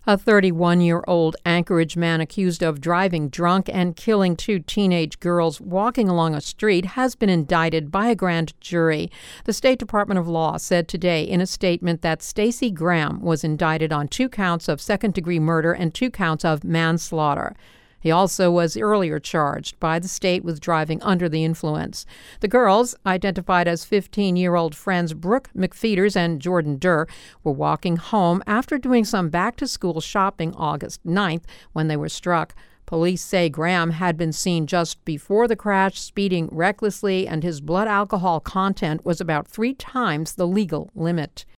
A 31-year-old Anchorage man accused of driving drunk and killing two teenage girls walking along a street has been indicted by a grand jury. The State Department of Law said today in a statement that Stacey Graham was indicted on 2 counts of second-degree murder and 2 counts of manslaughter. He also was earlier charged by the state with driving under the influence. The girls, identified as 15-year-old friends Brooke McFeeters and Jordan Durr, were walking home after doing some back-to-school shopping August 9th when they were struck. Police say Graham had been seen just before the crash speeding recklessly, and his blood alcohol content was about 3 times the legal limit.